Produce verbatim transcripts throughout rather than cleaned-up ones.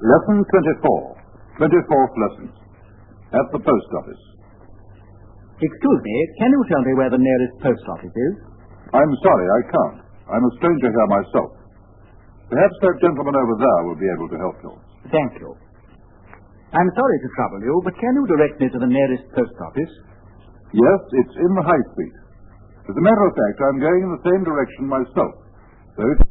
Lesson twenty-four. Twenty-fourth lesson. At the post office. Excuse me, can you tell me where the nearest post office is? I'm sorry, I can't. I'm a stranger here myself. Perhaps that gentleman over there will be able to help you. Thank you. I'm sorry to trouble you, but can you direct me to the nearest post office? Yes, it's in the High Street. As a matter of fact, I'm going in the same direction myself. So it's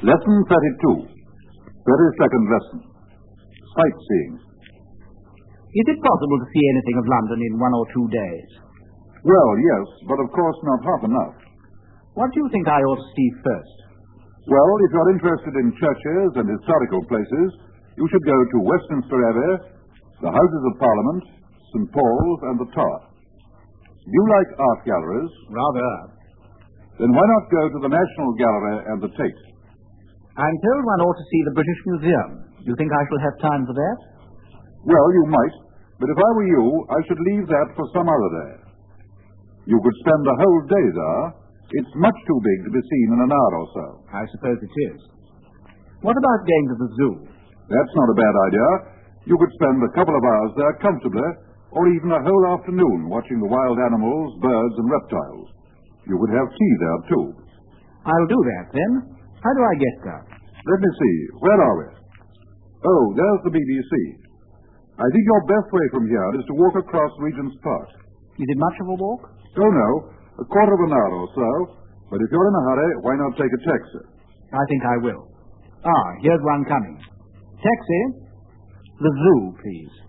Lesson thirty-two. Very second lesson. Sightseeing. Is it possible to see anything of London in one or two days? Well, yes, but of course not half enough. What do you think I ought to see first? Well, if you're interested in churches and historical places, you should go to Westminster Abbey, the Houses of Parliament, Saint Paul's, and the Tower. Do you like art galleries? Rather. Then why not go to the National Gallery and the Tate? I'm told one ought to see the British Museum. Do you think I shall have time for that? Well, you might, but if I were you, I should leave that for some other day. You could spend the whole day there. It's much too big to be seen in an hour or so. I suppose it is. What about going to the zoo? That's not a bad idea. You could spend a couple of hours there comfortably, or even a whole afternoon watching the wild animals, birds, and reptiles. You could have tea there, too. I'll do that, then. How do I get there? Let me see. Where are we? Oh, there's the B B C. I think your best way from here is to walk across Regent's Park. Is it much of a walk? Oh, no. A quarter of an hour or so. But if you're in a hurry, why not take a taxi? I think I will. Ah, here's one coming. Taxi. The zoo, please.